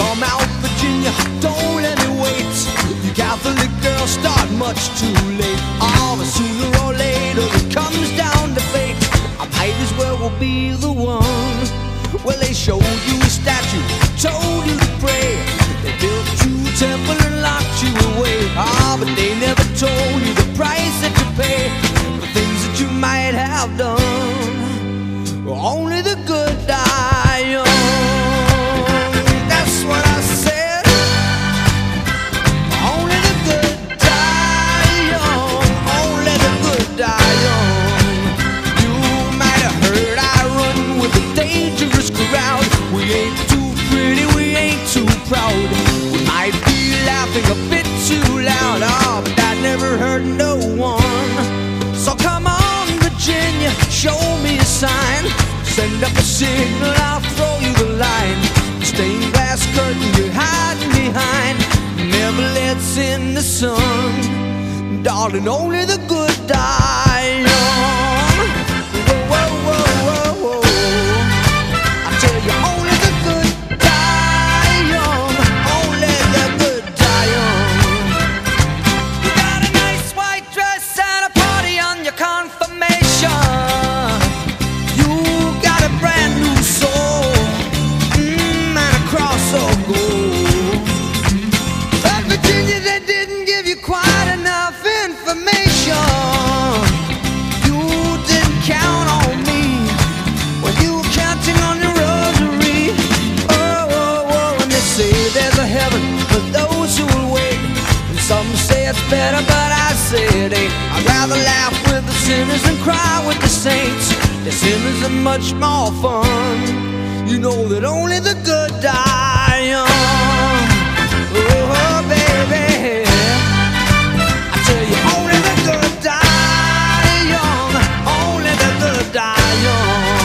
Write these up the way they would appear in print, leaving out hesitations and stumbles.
Come out, Virginia, don't let me wait. You Catholic girls start much too late. Oh, but sooner or later it comes down to fate. I might as well be the one. Well, they showed you a statue, told you to pray. They built you a temple and locked you away. Ah, but they never told you the price that you pay for things that you might have done. Only the good die young. That's what I said. Only the good die young. Only the good die young. You might have heard I run with a dangerous crowd. We ain't too pretty, we ain't too proud. We might be laughing a bit too loud. Oh, but that never hurt no one. So come on, Virginia, show me a sign. Send up a signal, I'll throw you the line. Stained glass curtain you're hiding behind never lets in the sun. Darling, only the good die young. Whoa, whoa, whoa, whoa, whoa. I tell you, only the good die young. Only the good die young. You got a nice white dress and a party on your confirmation. Better, but I said, hey, I'd rather laugh with the sinners than cry with the saints. The sinners are much more fun. You know that only the good die young. Oh, baby, I tell you, only the good die young. Only the good die young.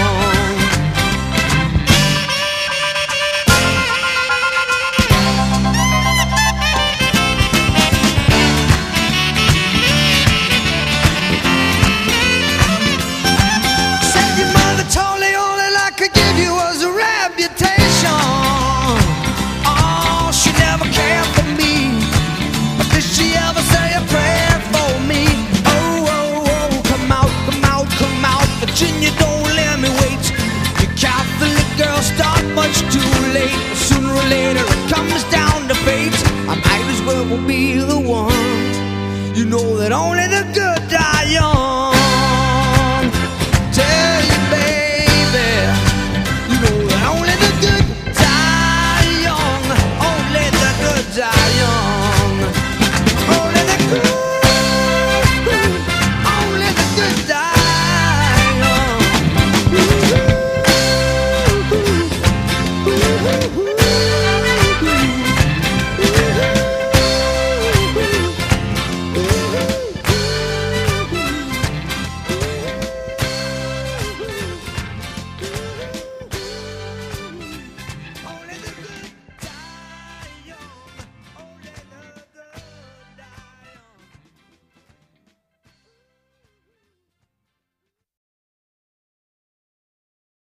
Sooner or later it comes down to fate. I might as well be the one. You know that only the good